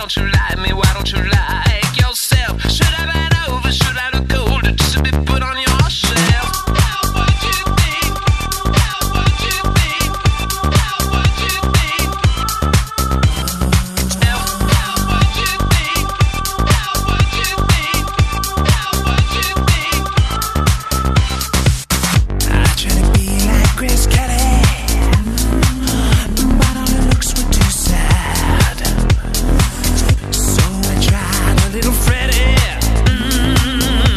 don't you like me? Why don't you like yourself? Should I bite over? Should I look older just to be put on your shelf? How would you think? How would you think? How would you think? How would you think? How would you think? How would you think? I try to be like Grace Kelly, but all her looks were too sad. So I tried a little Freddie.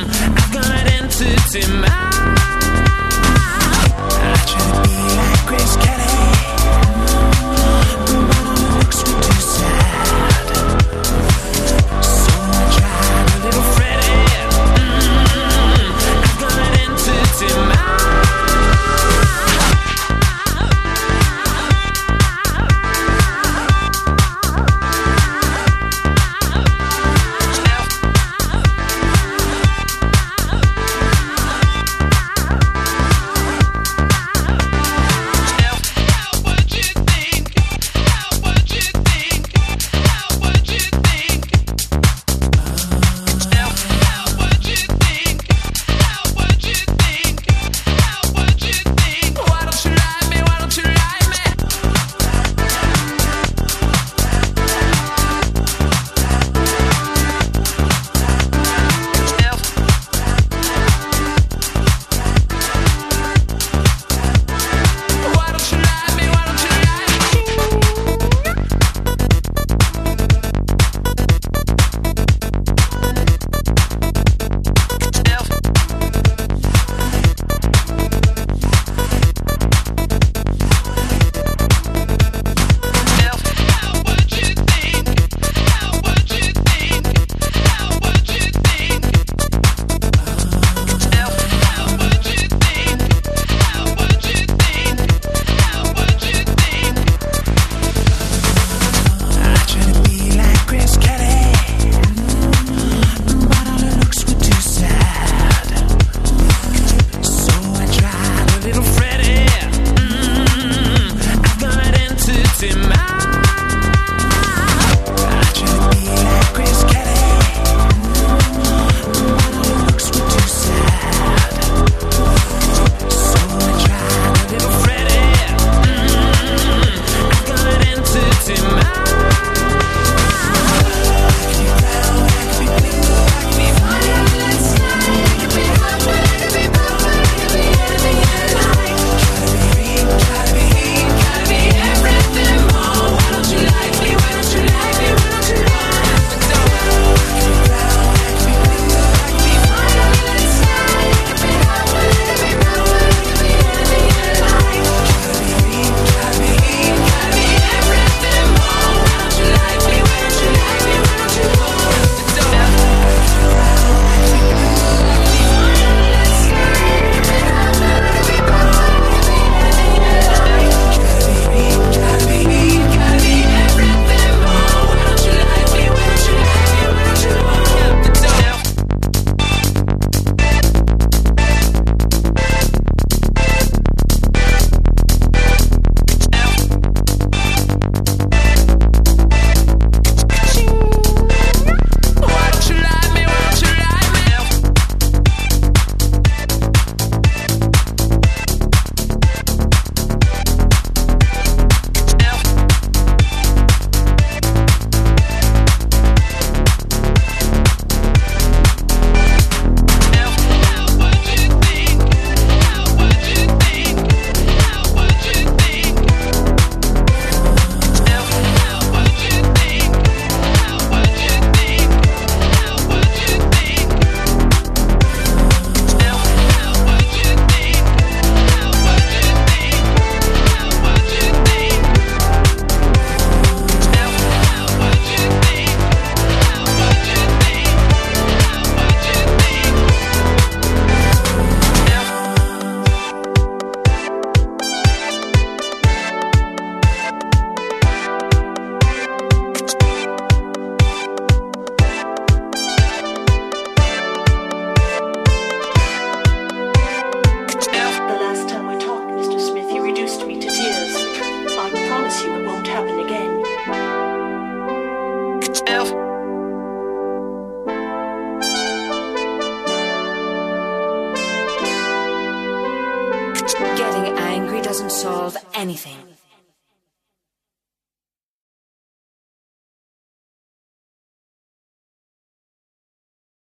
Getting angry doesn't solve anything.